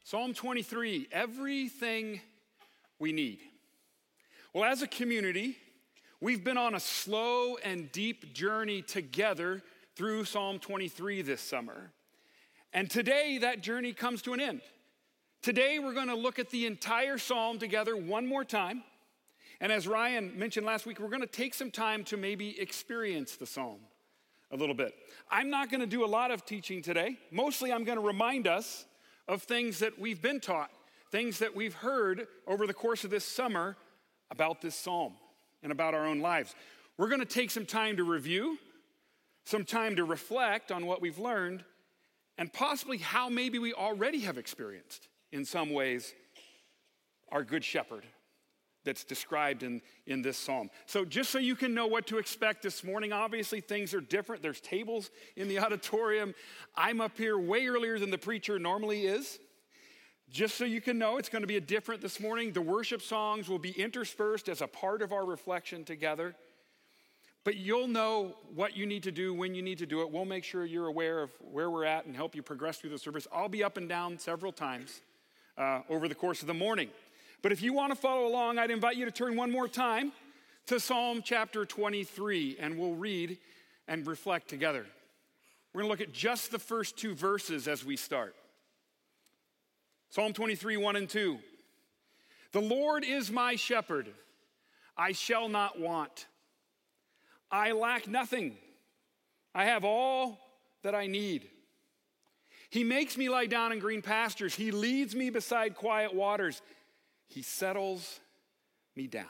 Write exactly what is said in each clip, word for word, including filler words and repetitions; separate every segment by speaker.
Speaker 1: Psalm twenty-three, everything we need. Well, as a community, we've been on a slow and deep journey together through Psalm twenty-three this summer. And today, that journey comes to an end. Today, we're going to look at the entire psalm together one more time. And as Ryan mentioned last week, we're going to take some time to maybe experience the psalm a little bit. I'm not going to do a lot of teaching today. Mostly, I'm going to remind us of things that we've been taught, things that we've heard over the course of this summer about this psalm and about our own lives. We're going to take some time to review, some time to reflect on what we've learned, and possibly how maybe we already have experienced, in some ways, our good shepherd that's described in, in this psalm. So just so you can know what to expect this morning, obviously things are different. There's tables in the auditorium. I'm up here way earlier than the preacher normally is. Just so you can know, it's going to be a different this morning. The worship songs will be interspersed as a part of our reflection together. But you'll know what you need to do when you need to do it. We'll make sure you're aware of where we're at and help you progress through the service. I'll be up and down several times uh, over the course of the morning. But if you want to follow along, I'd invite you to turn one more time to Psalm chapter twenty-three, and we'll read and reflect together. We're going to look at just the first two verses as we start. Psalm twenty-three, one and two. The Lord is my shepherd, I shall not want. I lack nothing. I have all that I need. He makes me lie down in green pastures. He leads me beside quiet waters. He settles me down.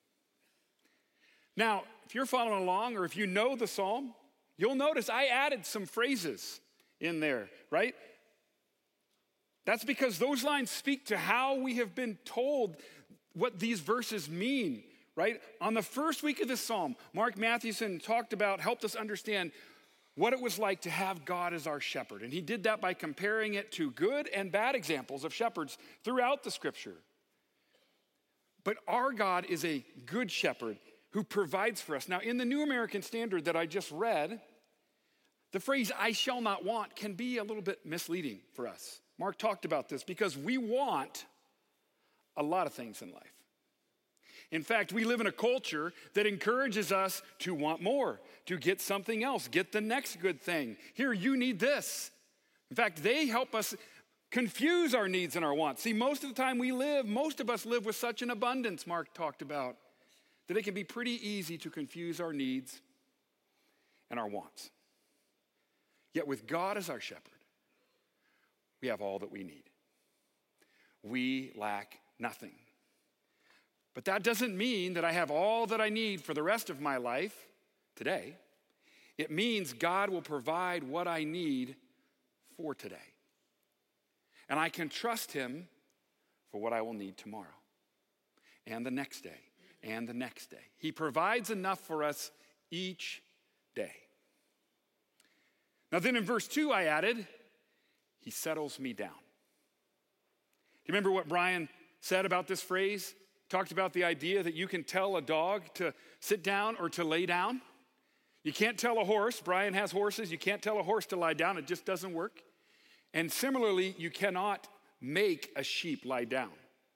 Speaker 1: Now, if you're following along or if you know the psalm, you'll notice I added some phrases in there, right? That's because those lines speak to how we have been told what these verses mean, right? On the first week of this psalm, Mark Mathewson talked about, helped us understand what it was like to have God as our shepherd. And he did that by comparing it to good and bad examples of shepherds throughout the scripture. But our God is a good shepherd who provides for us. Now, in the New American Standard that I just read, the phrase, I shall not want, can be a little bit misleading for us. Mark talked about this because we want a lot of things in life. In fact, we live in a culture that encourages us to want more, to get something else, get the next good thing. Here, you need this. In fact, they help us confuse our needs and our wants. See, most of the time we live, most of us live with such an abundance, Mark talked about, that it can be pretty easy to confuse our needs and our wants. Yet with God as our shepherd, we have all that we need. We lack nothing. But that doesn't mean that I have all that I need for the rest of my life today. It means God will provide what I need for today. And I can trust him for what I will need tomorrow and the next day and the next day. He provides enough for us each day. Now then in verse two I added, he settles me down. Do you remember what Brian said about this phrase? He talked about the idea that you can tell a dog to sit down or to lay down. You can't tell a horse, Brian has horses, you can't tell a horse to lie down, it just doesn't work. And similarly, you cannot make a sheep lie down.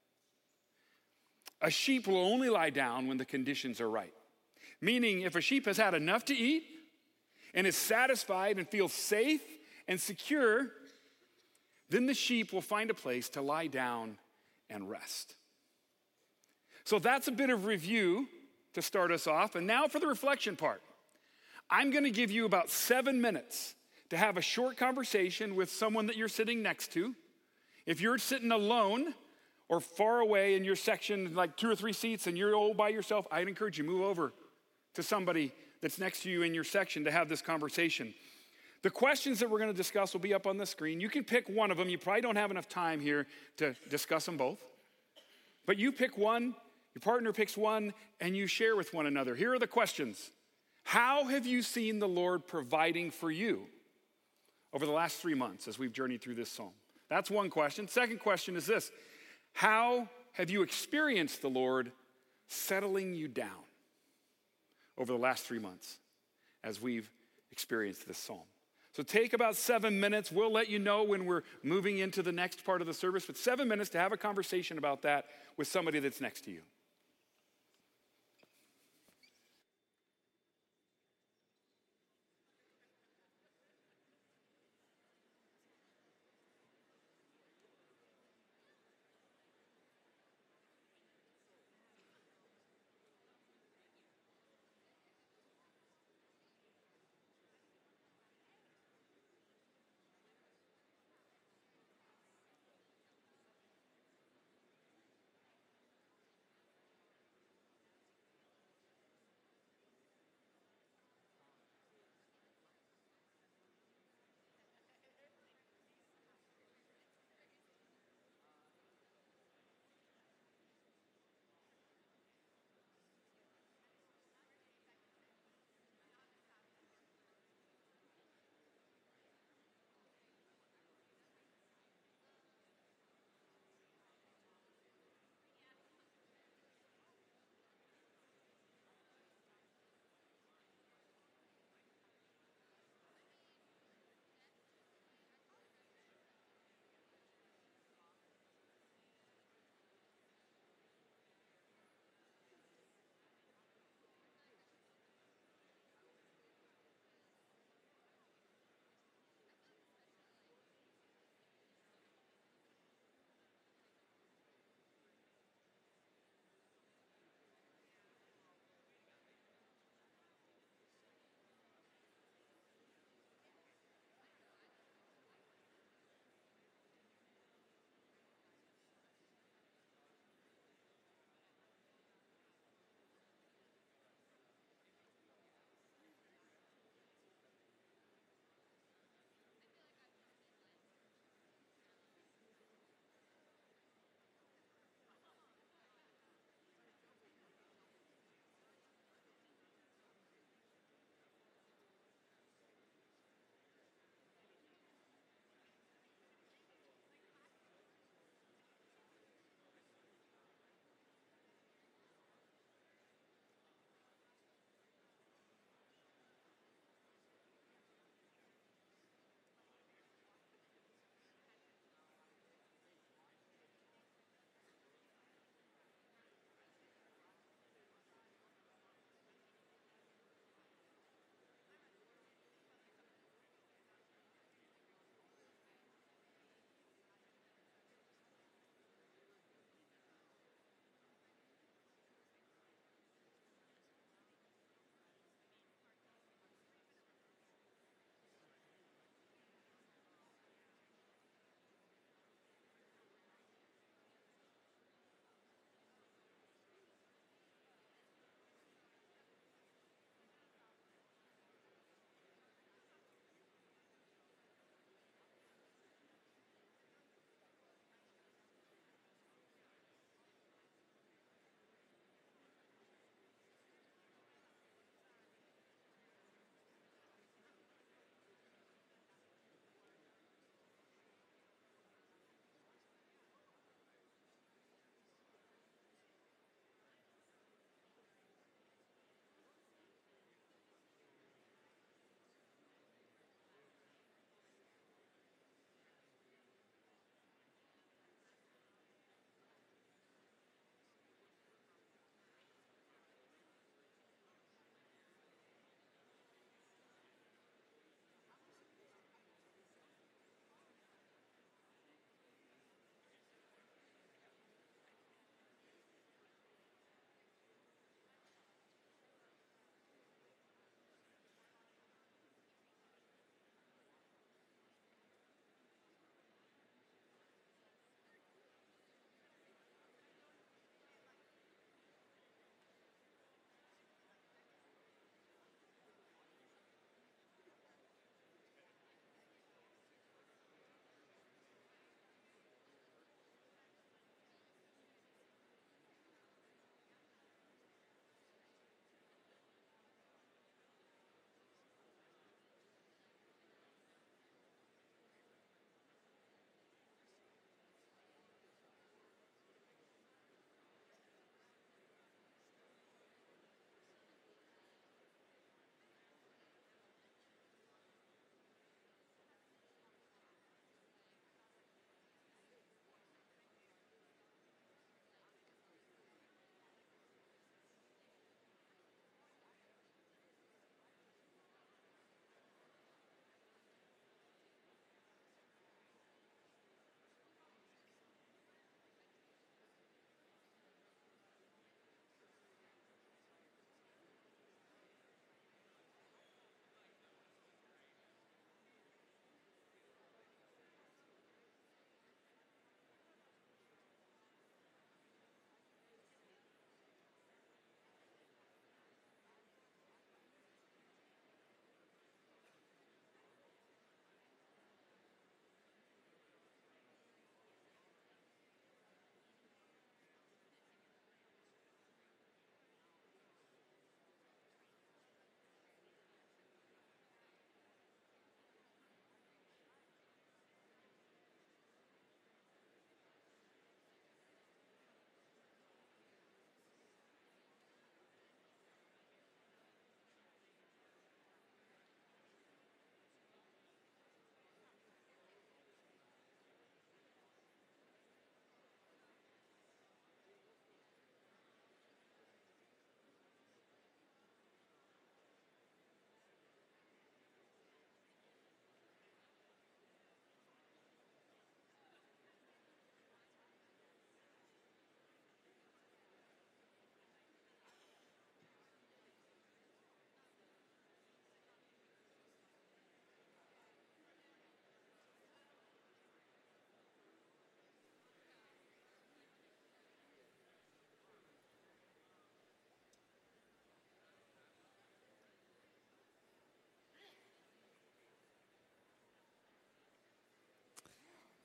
Speaker 1: A sheep will only lie down when the conditions are right. Meaning, if a sheep has had enough to eat and is satisfied and feels safe and secure, then the sheep will find a place to lie down and rest. So that's a bit of review to start us off. And now for the reflection part. I'm going to give you about seven minutes to have a short conversation with someone that you're sitting next to. If you're sitting alone or far away in your section, like two or three seats, and you're all by yourself, I'd encourage you to move over to somebody that's next to you in your section to have this conversation. The questions that we're going to discuss will be up on the screen. You can pick one of them. You probably don't have enough time here to discuss them both. But you pick one, your partner picks one, and you share with one another. Here are the questions. How have you seen the Lord providing for you over the last three months as we've journeyed through this psalm? That's one question. Second question is this. How have you experienced the Lord settling you down over the last three months as we've experienced this psalm? So take about seven minutes. We'll let you know when we're moving into the next part of the service, but seven minutes to have a conversation about that with somebody that's next to you.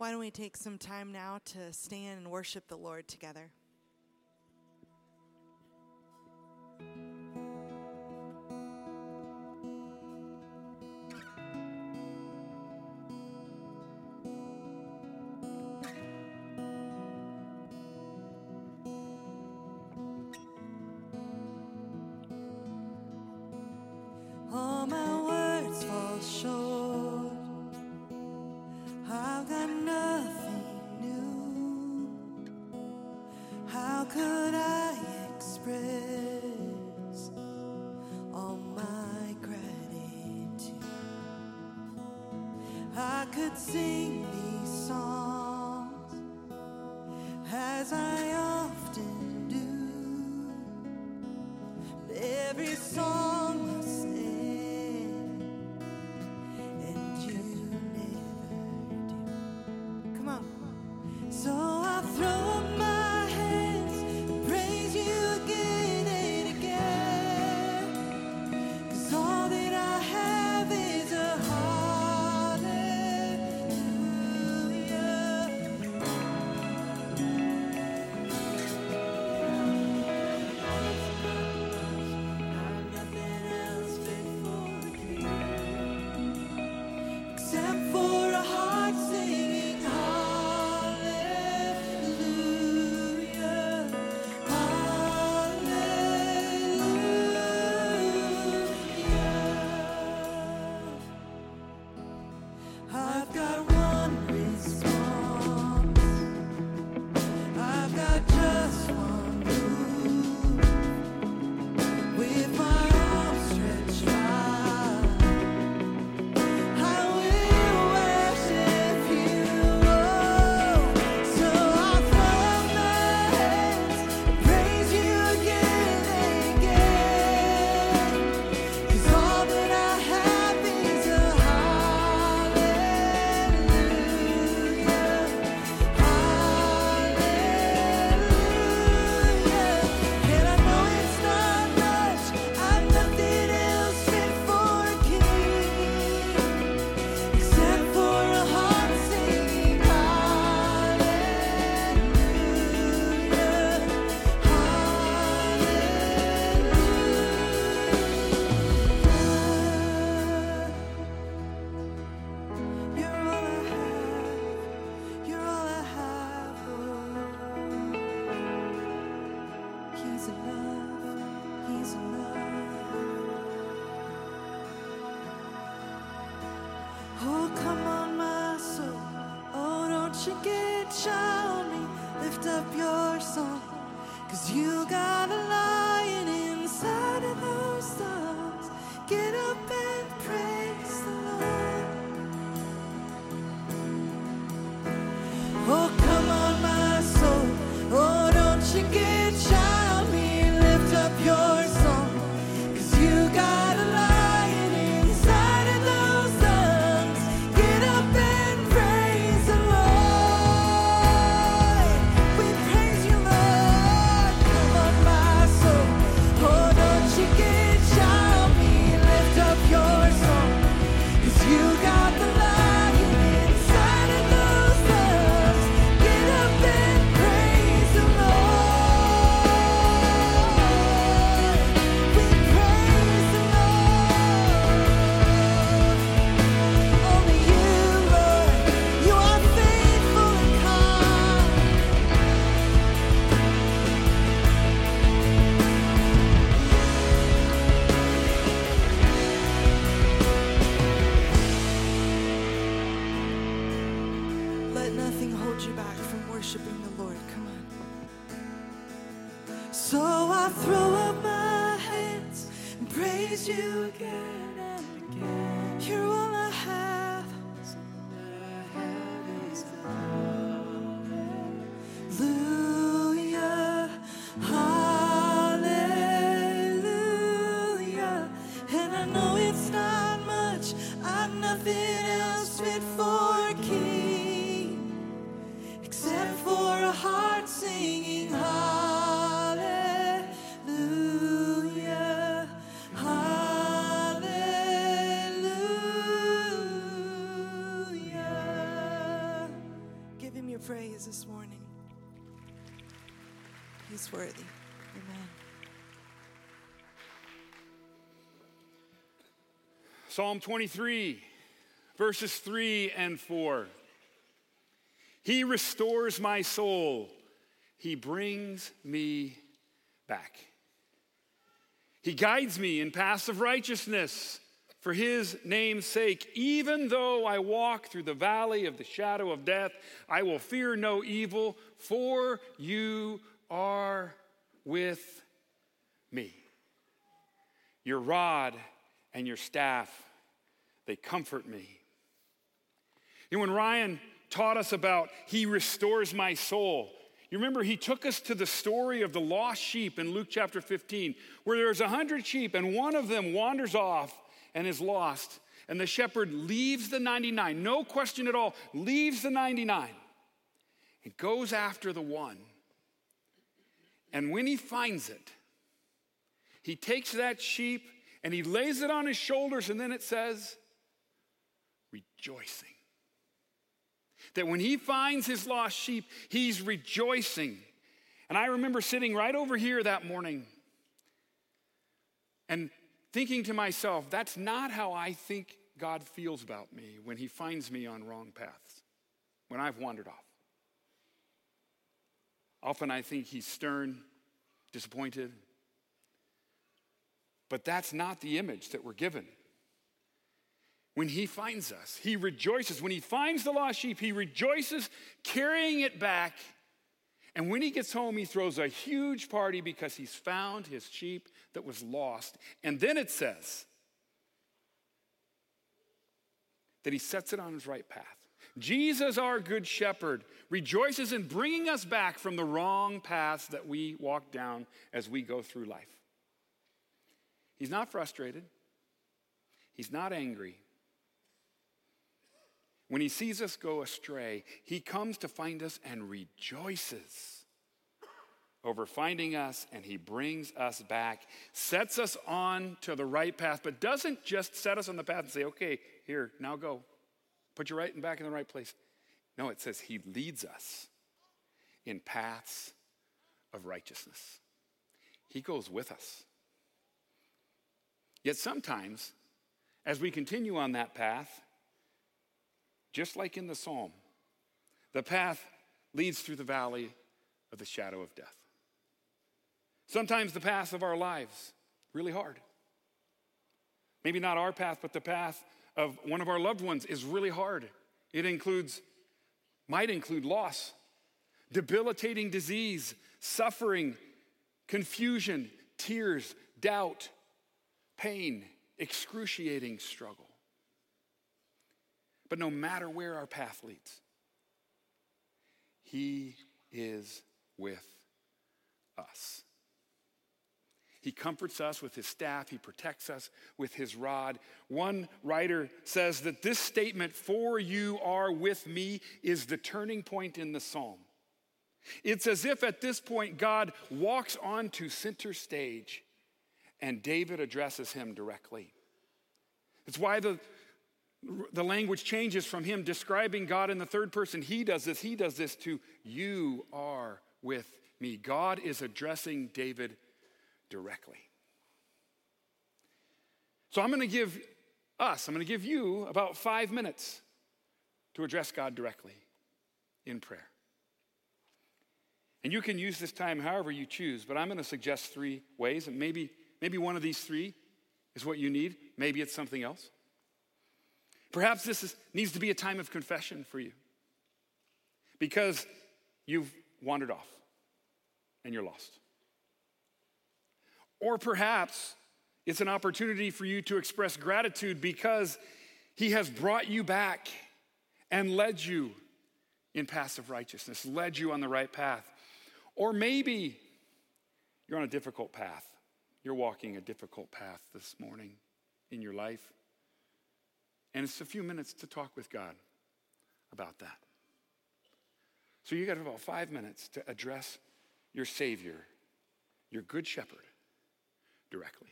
Speaker 2: Why don't we take some time now to stand and worship the Lord together?
Speaker 3: All my words fall short. I've got nothing new. How could I express all my gratitude? I could sing these songs as I often do. Every song will sing. So I throw up my hands and praise you again and again. 'Cause all that I have is a hallelujah. I'm nothing else fit for the king, except for a heart singing you got a lion inside of those lungs. Get up and praise the Lord. Oh, come on, my soul. Oh, don't you get shy on me. Lift up your song. 'Cause you got a lion inside of those lungs. Get up and praise the Lord. We praise you, Lord. You again and again. You're all I have. Hallelujah, hallelujah. And I know it's not much. I'm nothing else fit for a king, except for a heart singing hallelujah. Hallelujah.
Speaker 2: He's worthy. Amen.
Speaker 1: Psalm twenty-three, verses three and four. He restores my soul. He brings me back. He guides me in paths of righteousness for his name's sake. Even though I walk through the valley of the shadow of death, I will fear no evil, for you are with me. Your rod and your staff, they comfort me. You know, when Ryan taught us about he restores my soul, you remember he took us to the story of the lost sheep in Luke chapter fifteen, where there's a hundred sheep and one of them wanders off and is lost. And the shepherd leaves the ninety-nine, no question at all, leaves the ninety-nine and goes after the one. And when he finds it, he takes that sheep and he lays it on his shoulders, and then it says, rejoicing. That when he finds his lost sheep, he's rejoicing. And I remember sitting right over here that morning and thinking to myself, that's not how I think God feels about me when he finds me on wrong paths, when I've wandered off. Often I think he's stern, disappointed. But that's not the image that we're given. When he finds us, he rejoices. When he finds the lost sheep, he rejoices, carrying it back. And when he gets home, he throws a huge party because he's found his sheep that was lost. And then it says that he sets it on his right path. Jesus, our good shepherd, rejoices in bringing us back from the wrong paths that we walk down as we go through life. He's not frustrated. He's not angry. When he sees us go astray, he comes to find us and rejoices over finding us, and he brings us back, sets us on to the right path, but doesn't just set us on the path and say, okay, here, now go. Put you right and back in the right place. No, it says he leads us in paths of righteousness. He goes with us. Yet sometimes, as we continue on that path, just like in the psalm, the path leads through the valley of the shadow of death. Sometimes the path of our lives, really hard. Maybe not our path, but the path of one of our loved ones is really hard. It includes, might include loss, debilitating disease, suffering, confusion, tears, doubt, pain, excruciating struggle. But no matter where our path leads, he is with us. He comforts us with his staff. He protects us with his rod. One writer says that this statement, "For you are with me," is the turning point in the psalm. It's as if at this point God walks onto center stage and David addresses him directly. It's why the The language changes from him describing God in the third person. He does this, he does this, to "you are with me." God is addressing David directly. So I'm going to give us, I'm going to give you about five minutes to address God directly in prayer. And you can use this time however you choose, but I'm going to suggest three ways, and maybe, maybe one of these three is what you need. Maybe it's something else. Perhaps this is, needs to be a time of confession for you because you've wandered off and you're lost. Or perhaps it's an opportunity for you to express gratitude because he has brought you back and led you in paths of righteousness, led you on the right path. Or maybe you're on a difficult path. You're walking a difficult path this morning in your life. And it's a few minutes to talk with God about that. So you got about five minutes to address your Savior, your Good Shepherd, directly.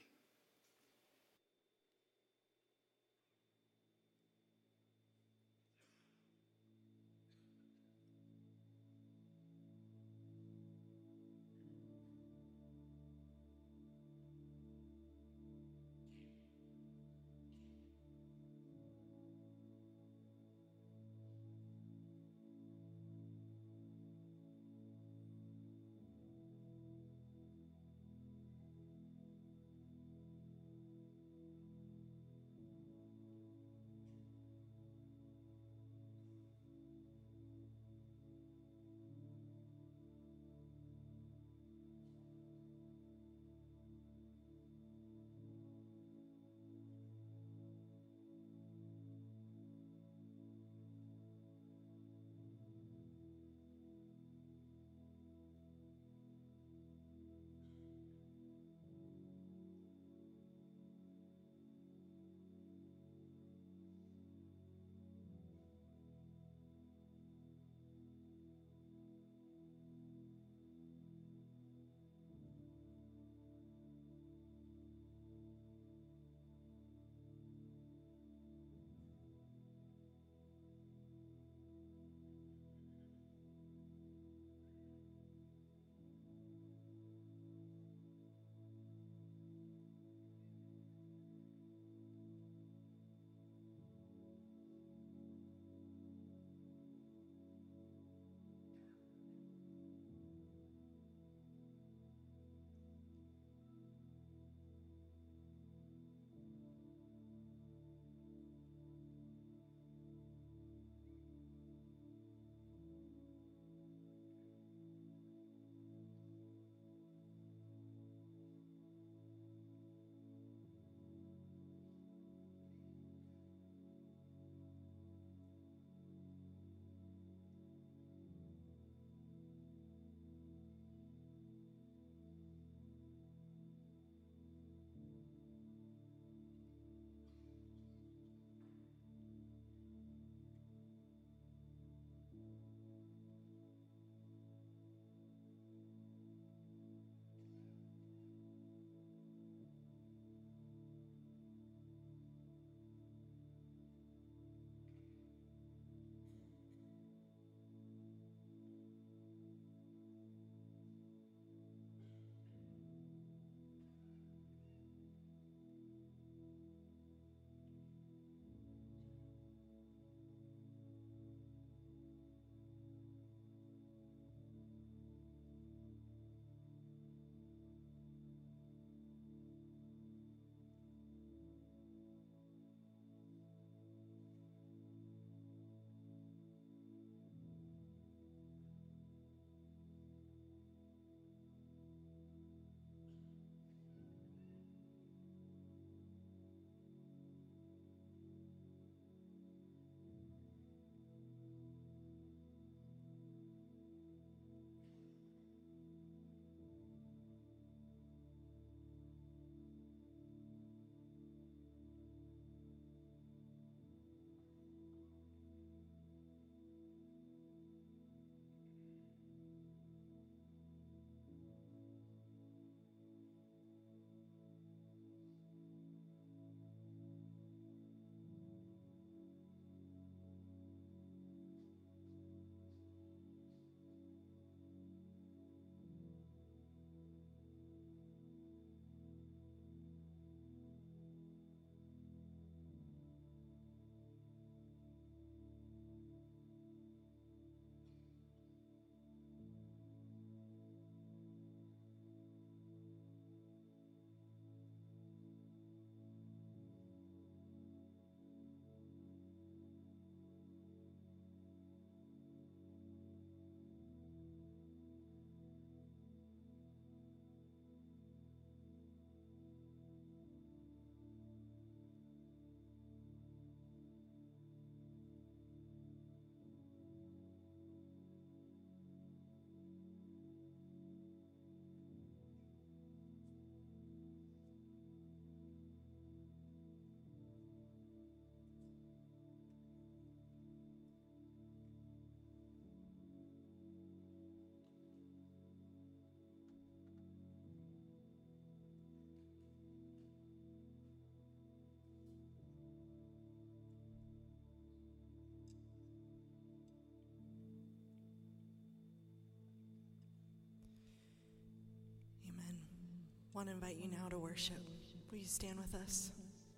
Speaker 2: want to invite you now to worship. Will you stand with us?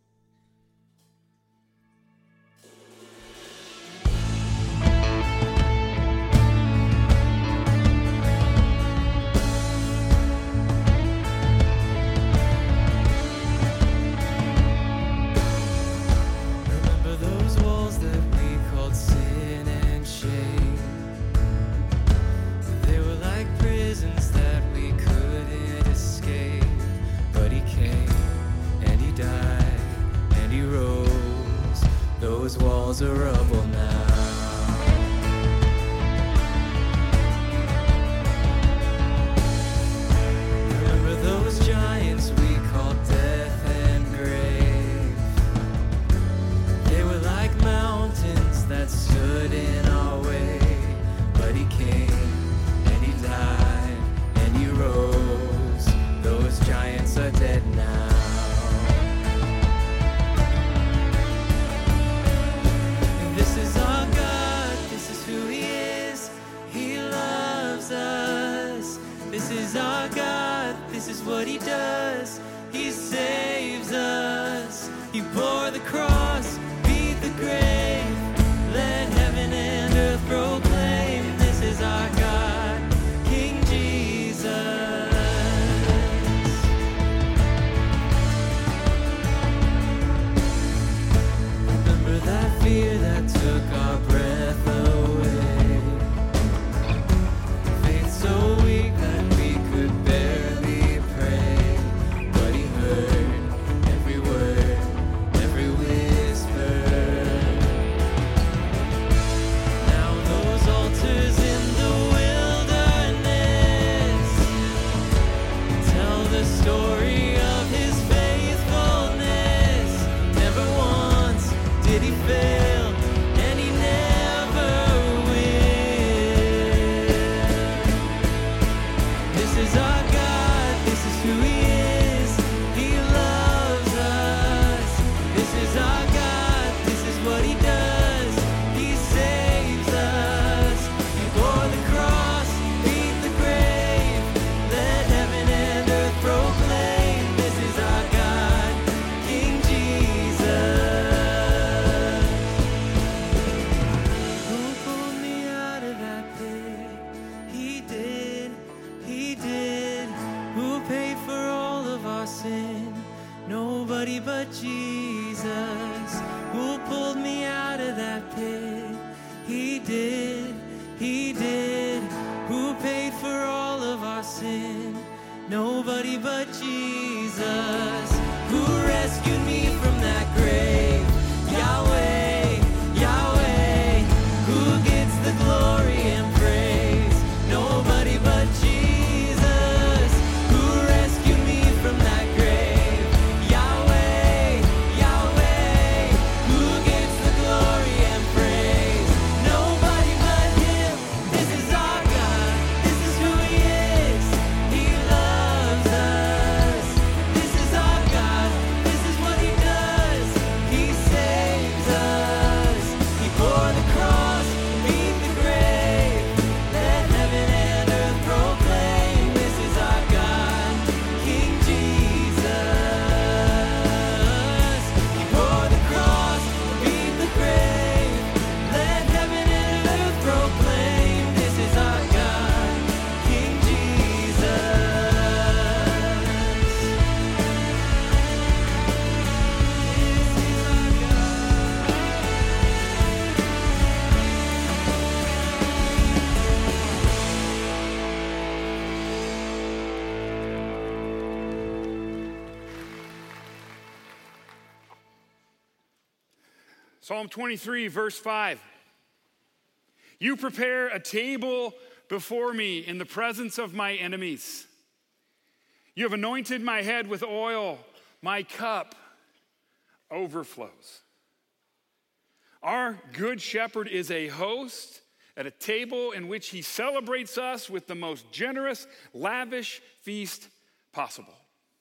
Speaker 3: Remember those walls that we called sin and shame? They were like prisons that we couldn't escape. But he came and he died and he rose. Those walls are rubble now. Remember those giants we called death and grave? They were like mountains that stood in our way. But he came and he died and he rose. Those giants are dead now. And this is our God, this is who he is. He loves us. This is our God, this is what he does. He saves us. He bore the cross, beat the grave. Let heaven and earth proclaim. This is our God, King Jesus. Remember that fear that took our breath away. Faith so weak that we could barely pray. But he heard every word, every whisper. Now those altars in the wilderness tell the story of his faithfulness. Never once did he fail, and he never will. This is our God, this is who he is. He loves us. This is our God, this is what he does. He saves us. He bore the cross, beat the grave. Let heaven and earth proclaim. This is our God, King Jesus. Who pulled me out of that pit? He did, he did. Who paid for all of our sin? Nobody but Jesus. Who pulled me out of that pit? He did, he did. Who paid for all of our sin? Nobody but Jesus. Who rescued me from that grave? Yahweh, Yahweh. Who gets the glory and praise? Nobody but Jesus. Who rescued me from that grave? Yahweh, Yahweh. Who gets the glory and praise? Nobody but him. This is our God. This is who he is. He loves us. This is our God. This is what he does. He saves us. He bore the cross, beat the grave. Let heaven and earth proclaim. This is our God, King Jesus. He bore the cross, beat the grave. Let heaven and earth proclaim. This is our God, King Jesus. This is our God.
Speaker 1: Psalm twenty-three, verse five. You prepare a table before me in the presence of my enemies. You have anointed my head with oil. My cup overflows. Our good shepherd is a host at a table in which he celebrates us with the most generous, lavish feast possible.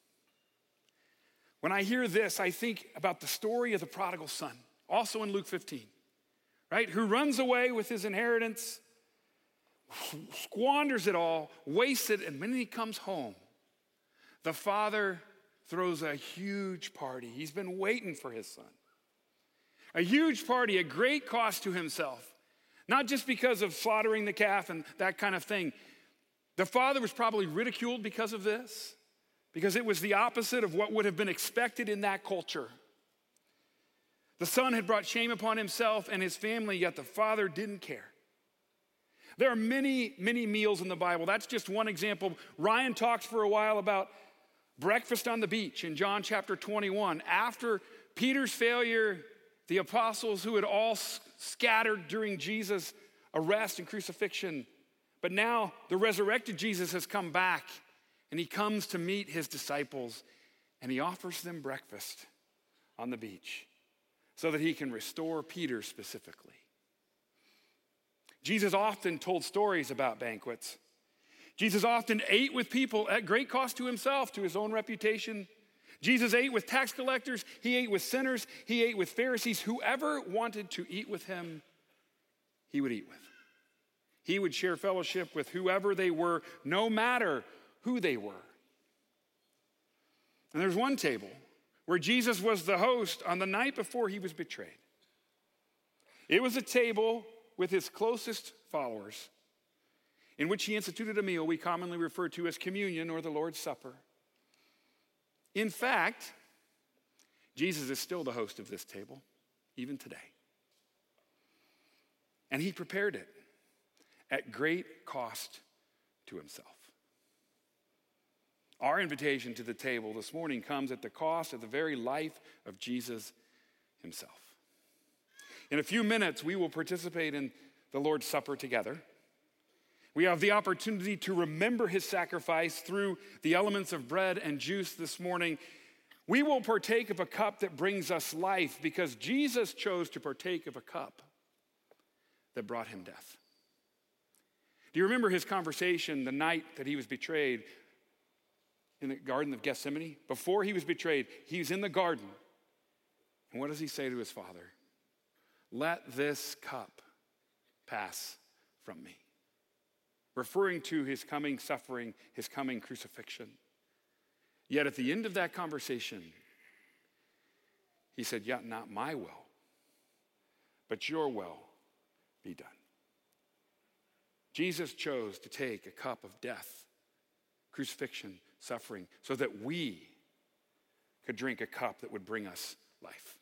Speaker 1: When I hear this, I think about the story of the prodigal son, also in Luke fifteen, right? Who runs away with his inheritance, squanders it all, wastes it, and when he comes home, the father throws a huge party. He's been waiting for his son. A huge party at great cost to himself. Not just because of slaughtering the calf and that kind of thing. The father was probably ridiculed because of this, because it was the opposite of what would have been expected in that culture. The son had brought shame upon himself and his family, yet the father didn't care. There are many, many meals in the Bible. That's just one example. Ryan talked for a while about breakfast on the beach in John chapter twenty-one. After Peter's failure, the apostles who had all scattered during Jesus' arrest and crucifixion, but now the resurrected Jesus has come back, and he comes to meet his disciples, and he offers them breakfast on the beach so that he can restore Peter specifically. Jesus often told stories about banquets. Jesus often ate with people at great cost to himself, to his own reputation. Jesus ate with tax collectors. He ate with sinners. He ate with Pharisees. Whoever wanted to eat with him, he would eat with. He would share fellowship with whoever they were, no matter who they were. And there's one table where Jesus was the host on the night before he was betrayed. It was a table with his closest followers, in which he instituted a meal we commonly refer to as communion or the Lord's Supper. In fact, Jesus is still the host of this table, even today. And he prepared it at great cost to himself. Our invitation to the table this morning comes at the cost of the very life of Jesus himself. In a few minutes, we will participate in the Lord's Supper together. We have the opportunity to remember his sacrifice through the elements of bread and juice this morning. We will partake of a cup that brings us life because Jesus chose to partake of a cup that brought him death. Do you remember his conversation the night that he was betrayed in the Garden of Gethsemane? Before he was betrayed, he was in the garden. And what does he say to his Father? Let this cup pass from me. Referring to his coming suffering, his coming crucifixion. Yet at the end of that conversation, he said, yet not my will, but your will be done. Jesus chose to take a cup of death, crucifixion, suffering, so that we could drink a cup that would bring us life.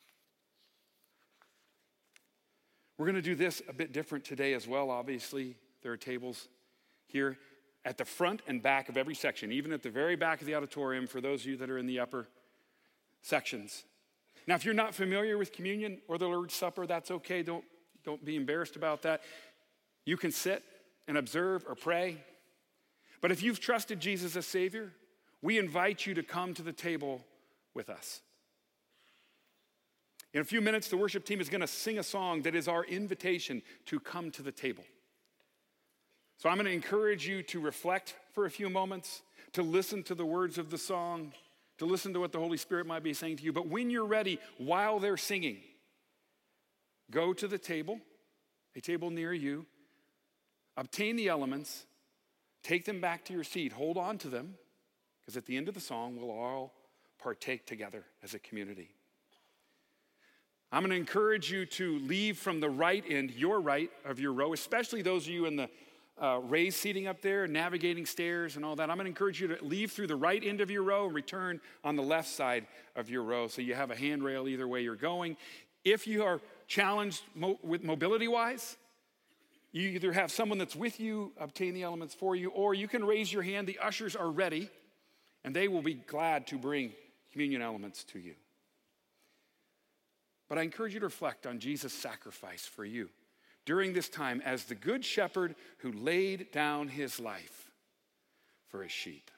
Speaker 1: We're going to do this a bit different today as well. Obviously, there are tables here at the front and back of every section, even at the very back of the auditorium for those of you that are in the upper sections. Now, if you're not familiar with communion or the Lord's Supper, that's okay. Don't, don't be embarrassed about that. You can sit and observe or pray. But if you've trusted Jesus as Savior, we invite you to come to the table with us. In a few minutes, the worship team is going to sing a song that is our invitation to come to the table. So I'm going to encourage you to reflect for a few moments, to listen to the words of the song, to listen to what the Holy Spirit might be saying to you. But when you're ready, while they're singing, go to the table, a table near you, obtain the elements, take them back to your seat, hold on to them, because at the end of the song, we'll all partake together as a community. I'm going to encourage you to leave from the right end, your right of your row, especially those of you in the uh, raised seating up there, navigating stairs and all that. I'm going to encourage you to leave through the right end of your row and return on the left side of your row so you have a handrail either way you're going. If you are challenged mo- with mobility-wise, you either have someone that's with you, obtain the elements for you, or you can raise your hand. The ushers are ready, and they will be glad to bring communion elements to you. But I encourage you to reflect on Jesus' sacrifice for you during this time as the good shepherd who laid down his life for his sheep.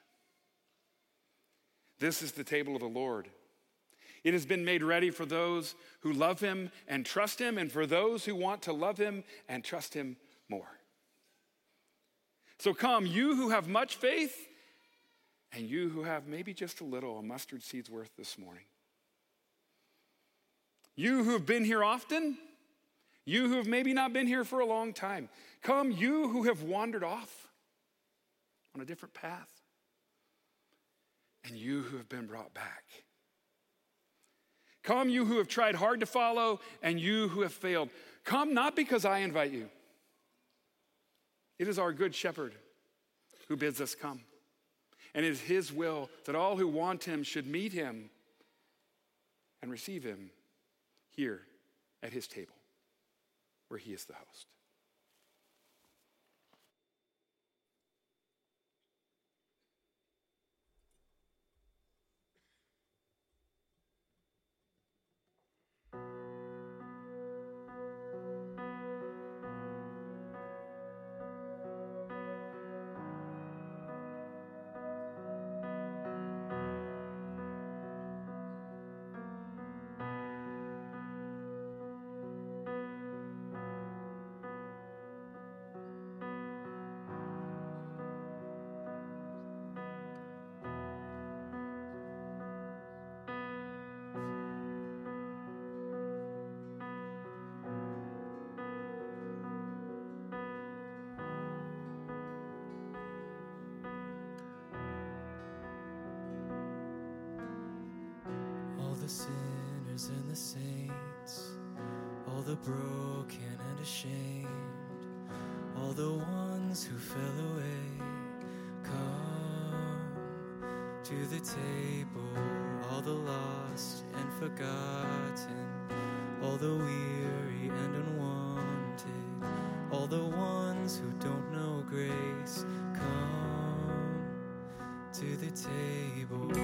Speaker 1: This is the table of the Lord. It has been made ready for those who love him and trust him, and for those who want to love him and trust him more. So come, you who have much faith, and you who have maybe just a little, a mustard seed's worth this morning. You who have been here often, you who have maybe not been here for a long time. Come, you who have wandered off on a different path. and you who have been brought back. Come, you who have tried hard to follow, and you who have failed. Come not because I invite you. It is our good shepherd who bids us come. And it is his will that all who want him should meet him and receive him here at his table, where he is the host.
Speaker 3: The sinners and the saints, all the broken and ashamed, all the ones who fell away, come to the table, all the lost and forgotten, all the weary and unwanted, all the ones who don't know grace, come to the table.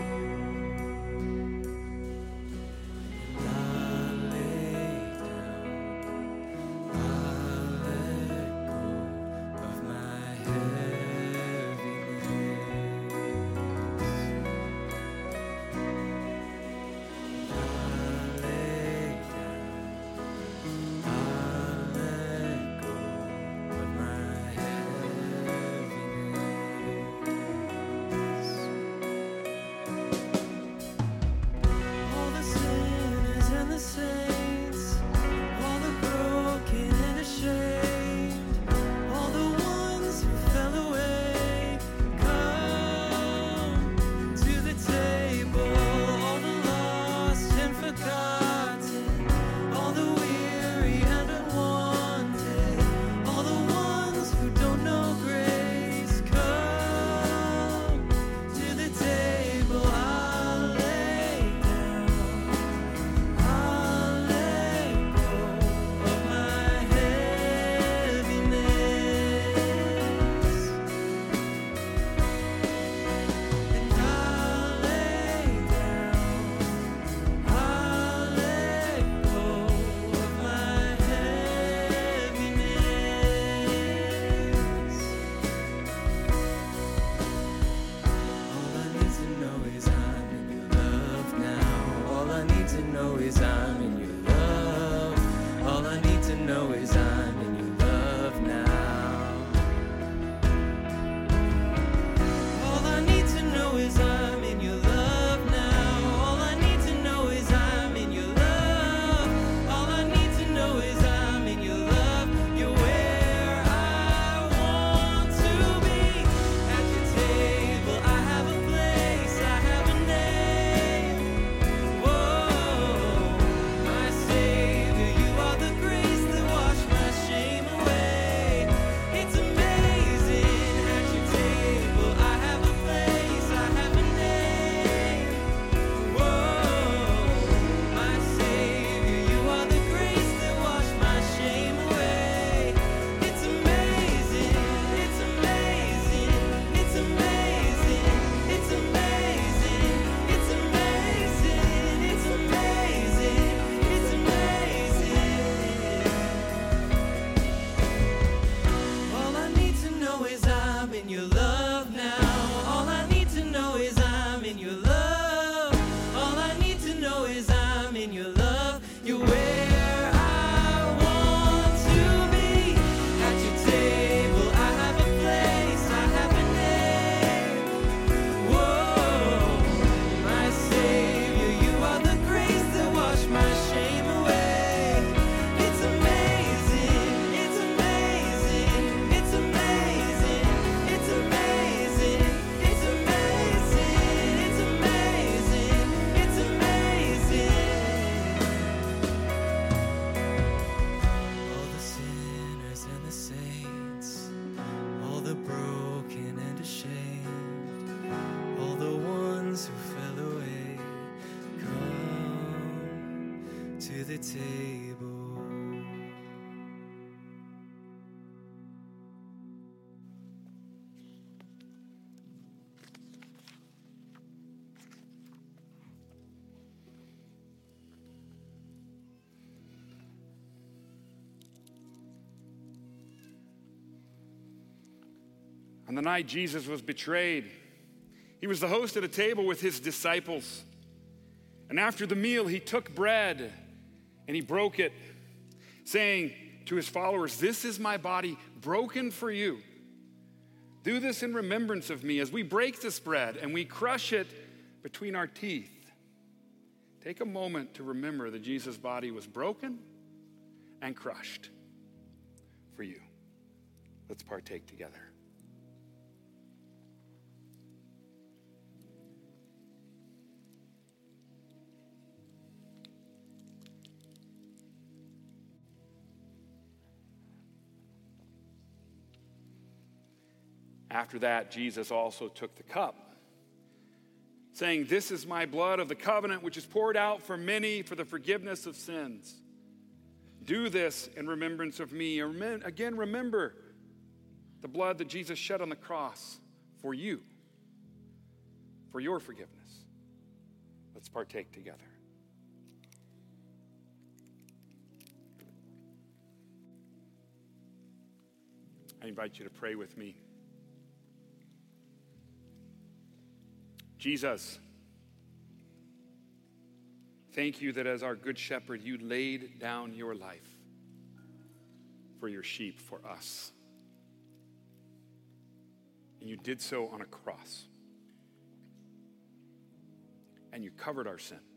Speaker 3: the table.
Speaker 1: On the night Jesus was betrayed, he was the host at a table with his disciples. And after the meal, he took bread and he broke it, saying to his followers, "This is my body broken for you. Do this in remembrance of me." As we break this bread and we crush it between our teeth, take a moment to remember that Jesus' body was broken and crushed for you. Let's partake together. After that, Jesus also took the cup, saying, "This is my blood of the covenant, which is poured out for many for the forgiveness of sins. Do this in remembrance of me." Again, remember the blood that Jesus shed on the cross for you, for your forgiveness. Let's partake together. I invite you to pray with me. Jesus, thank you that as our good shepherd, you laid down your life for your sheep, for us. And you did so on a cross. And you covered our sin.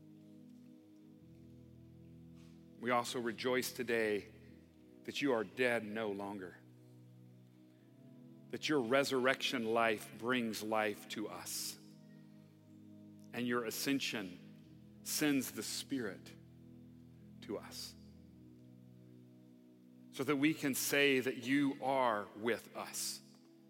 Speaker 1: We also rejoice today that you are dead no longer. That your resurrection life brings life to us. And your ascension sends the Spirit to us. So that we can say that you are with us.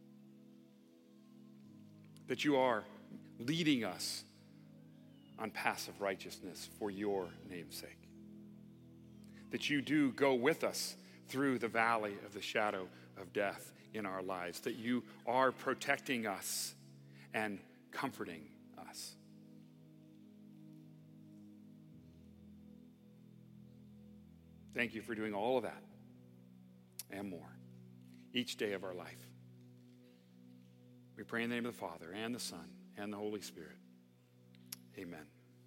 Speaker 1: That you are leading us on paths of righteousness for your name's sake. That you do go with us through the valley of the shadow of death in our lives. That you are protecting us and comforting us. Thank you for doing all of that and more each day of our life. We pray in the name of the Father and the Son and the Holy Spirit. Amen.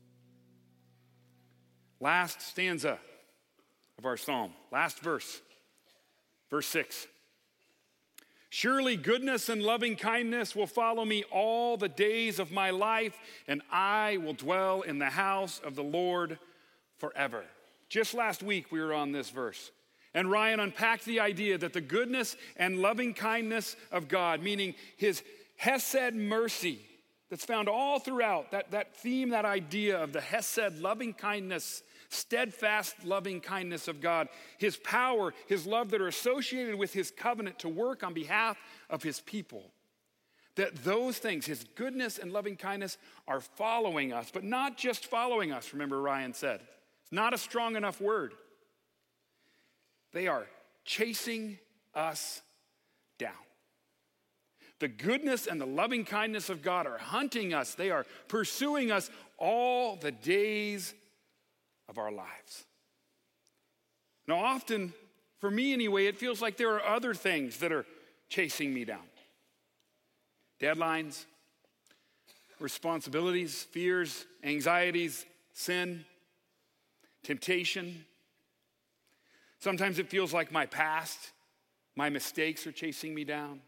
Speaker 1: Last stanza of our psalm, last verse, verse six. "Surely goodness and loving kindness will follow me all the days of my life, and I will dwell in the house of the Lord forever." Just last week, we were on this verse. And Ryan unpacked the idea that the goodness and loving kindness of God, meaning his Hesed mercy that's found all throughout, that, that theme, that idea of the Hesed loving kindness, steadfast loving kindness of God, his power, his love that are associated with his covenant to work on behalf of his people. That those things, his goodness and loving kindness, are following us, but not just following us, remember Ryan said. Not a strong enough word. They are chasing us down. The goodness and the loving kindness of God are hunting us. They are pursuing us all the days of our lives. Now, often, for me anyway, it feels like there are other things that are chasing me down. Deadlines, responsibilities, fears, anxieties, sin, temptation. Sometimes it feels like my past, my mistakes are chasing me down.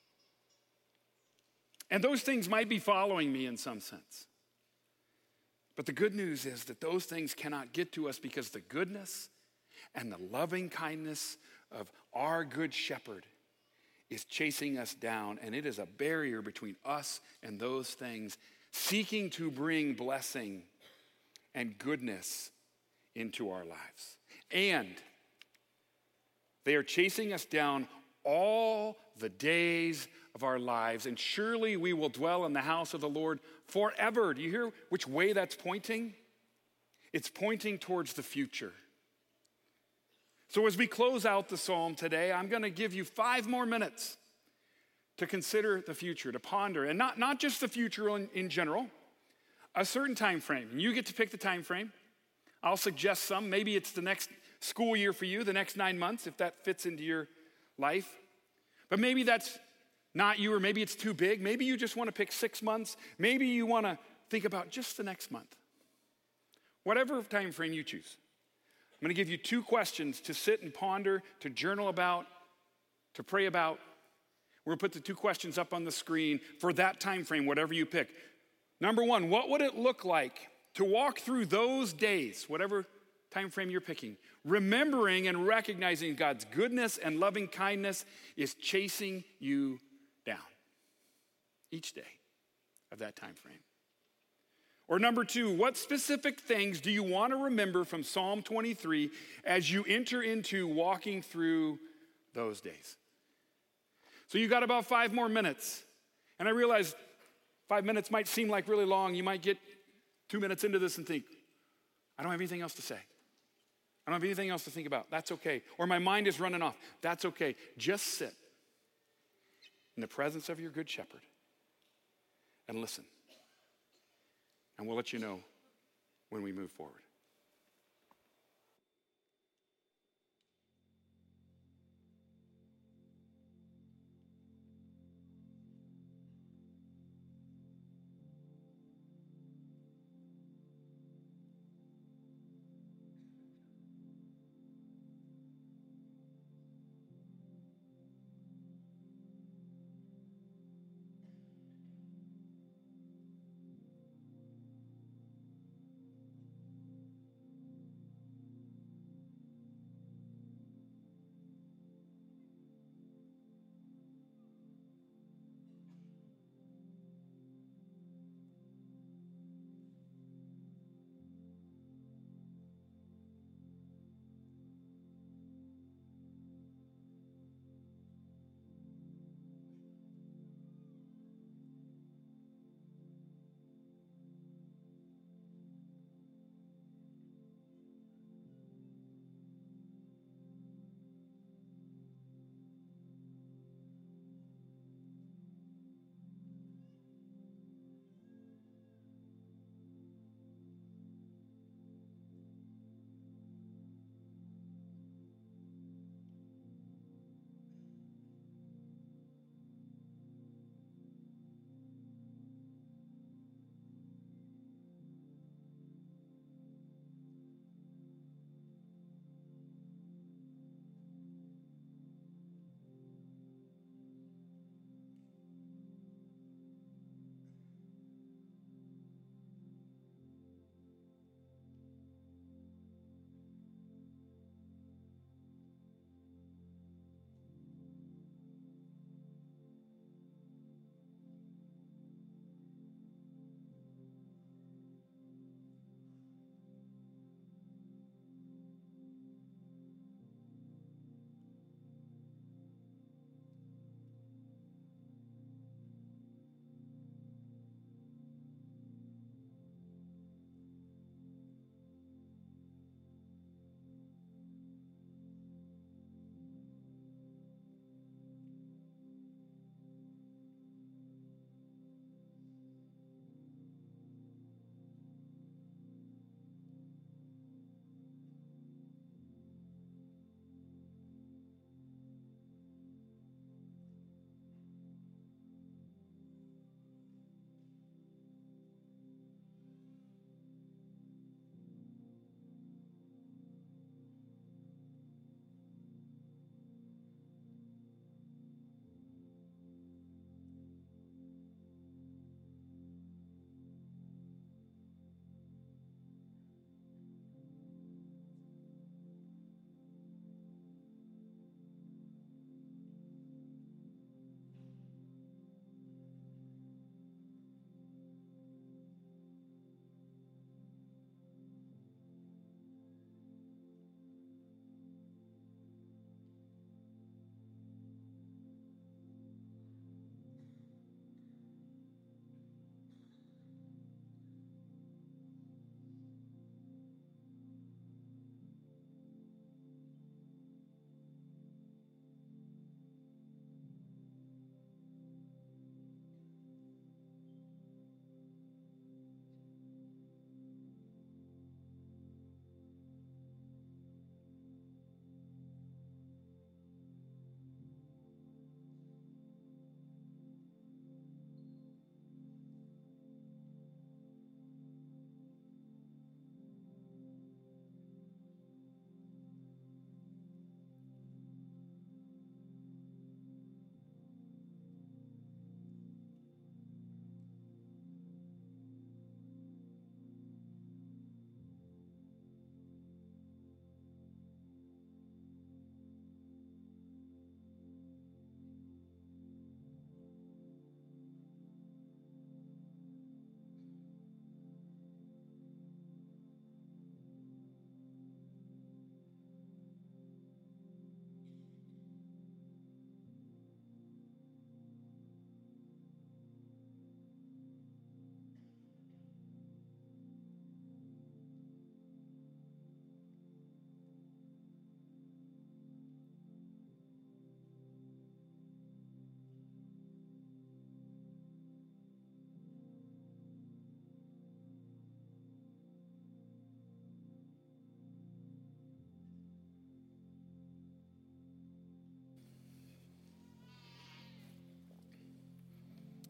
Speaker 1: And those things might be following me in some sense. But the good news is that those things cannot get to us because the goodness and the loving kindness of our good shepherd is chasing us down, and it is a barrier between us and those things, seeking to bring blessing and goodness into our lives. And they are chasing us down all the days of our lives, and surely we will dwell in the house of the Lord forever. Do you hear which way that's pointing? It's pointing towards the future. So as we close out the psalm today, I'm going to give you five more minutes to consider the future, to ponder, and not, not just the future in, in general, a certain time frame. And you get to pick the time frame. I'll suggest some. Maybe it's the next school year for you, the next nine months, if that fits into your life. But maybe that's not you, or maybe it's too big. Maybe you just want to pick six months. Maybe you want to think about just the next month. Whatever time frame you choose. I'm going to give you two questions to sit and ponder, to journal about, to pray about. We're going to put the two questions up on the screen for that time frame, whatever you pick. Number one, what would it look like to walk through those days, whatever time frame you're picking, remembering and recognizing God's goodness and loving kindness is chasing you down each day of that time frame? Or number two, what specific things do you want to remember from Psalm twenty-three as you enter into walking through those days? So you got about five more minutes. And I realize five minutes might seem like really long. You might get two minutes into this and think, I don't have anything else to say. I don't have anything else to think about. That's okay. Or my mind is running off. That's okay. Just sit in the presence of your good shepherd and listen. And we'll let you know when we move forward.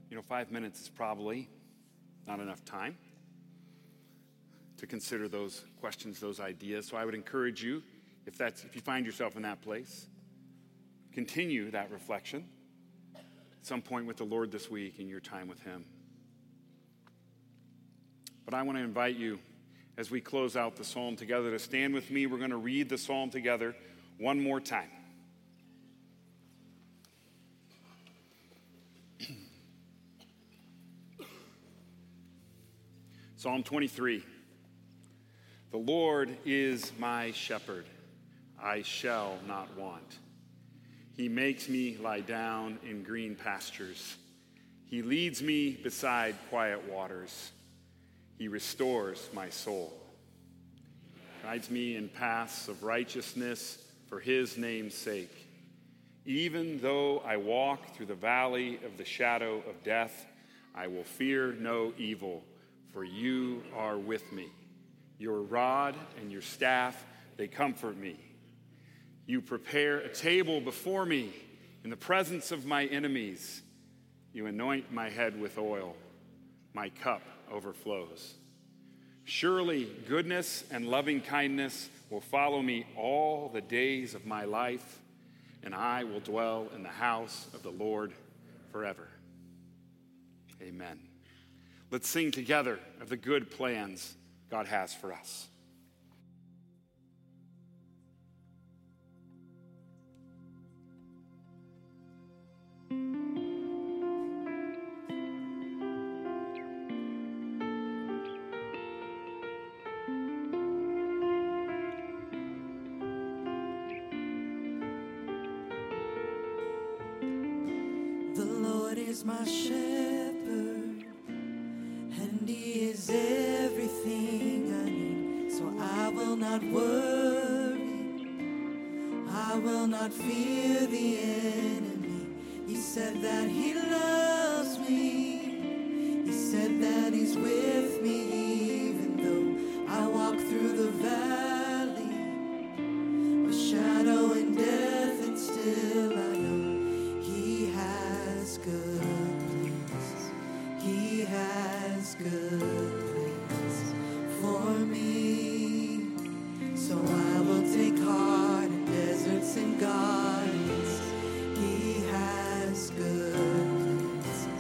Speaker 1: You know, five minutes is probably not enough time to consider those questions, those ideas. So I would encourage you, if that's if you find yourself in that place, continue that reflection at some point with the Lord this week in your time with him. But I want to invite you, as we close out the psalm together, to stand with me. We're going to read the psalm together one more time. Psalm twenty-three. The Lord is my shepherd, I shall not want. He makes me lie down in green pastures. He leads me beside quiet waters. He restores my soul. Guides me in paths of righteousness for his name's sake. Even though I walk through the valley of the shadow of death, I will fear no evil, for you are with me. Your rod and your staff, they comfort me. You prepare a table before me in the presence of my enemies. You anoint my head with oil. My cup overflows. Surely goodness and loving kindness will follow me all the days of my life, and I will dwell in the house of the Lord forever. Amen. Let's sing together of the good plans God has for us.
Speaker 3: The Lord is my shepherd, and he is everything I need. So I will not worry, I will not fear the enemy. He said that he loves me, he said that he's with me, even though I walk through the valley of shadow and death, and still I know he has good plans. He has good plans for me. So I will take heart in deserts and gardens. He has good plans.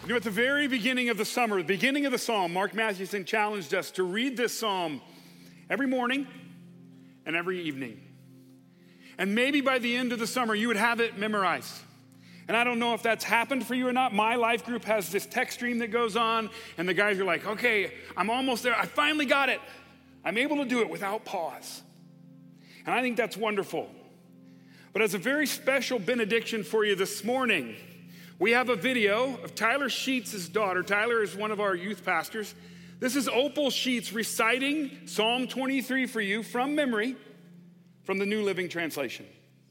Speaker 1: You know, at the very beginning of the summer, the beginning of the psalm, Mark Mathewson challenged us to read this psalm every morning and every evening. And maybe by the end of the summer, you would have it memorized. And I don't know if that's happened for you or not. My life group has this text stream that goes on, and the guys are like, okay, I'm almost there. I finally got it. I'm able to do it without pause. And I think that's wonderful. But as a very special benediction for you this morning, we have a video of Tyler Sheets' daughter. Tyler is one of our youth pastors. This is Opal Sheets reciting Psalm twenty-three for you from memory from the New Living Translation.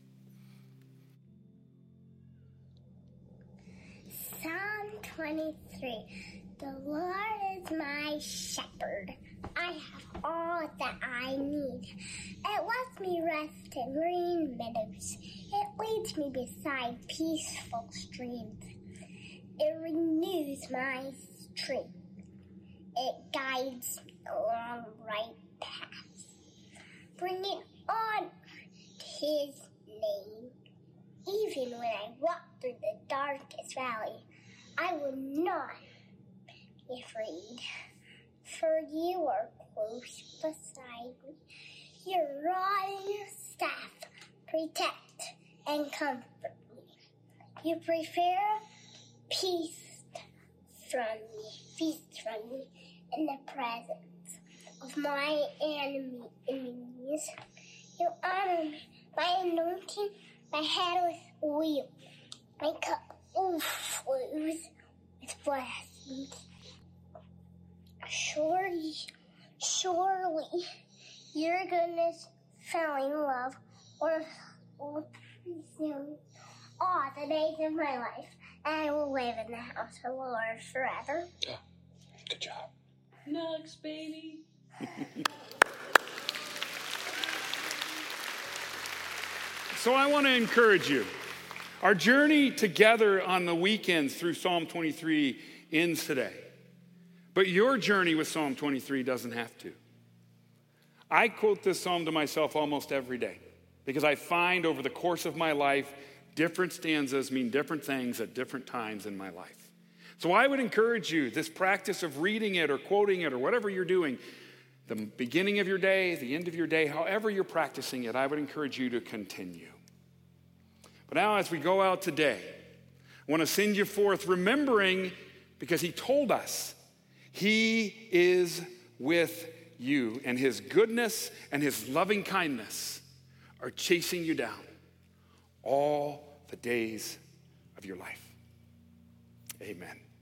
Speaker 4: Psalm twenty-three. The Lord is my shepherd. I have all that I need. It lets me rest in green meadows. It leads me beside peaceful streams. It renews my strength. It guides me along right paths. Bringing on to his name. Even when I walk through the darkest valley, I will not be afraid. For you are close beside me. Your rod and your staff protect and comfort me. You prepare peace from me, feast from me in the presence of my enemy, enemies. You honor me by anointing my head with oil. My cup overflows with blessings. Surely, surely, your goodness, failing love, or will presume all the days of my life, and I will live in the house of the Lord forever.
Speaker 5: Oh, good job.
Speaker 6: Nugs, baby.
Speaker 1: So I want to encourage you. Our journey together on the weekends through Psalm twenty-three ends today. But your journey with Psalm twenty-three doesn't have to. I quote this psalm to myself almost every day because I find over the course of my life, different stanzas mean different things at different times in my life. So I would encourage you, this practice of reading it or quoting it or whatever you're doing, the beginning of your day, the end of your day, however you're practicing it, I would encourage you to continue. But now as we go out today, I want to send you forth remembering, because he told us, he is with you, and his goodness and his loving kindness are chasing you down all the days of your life. Amen.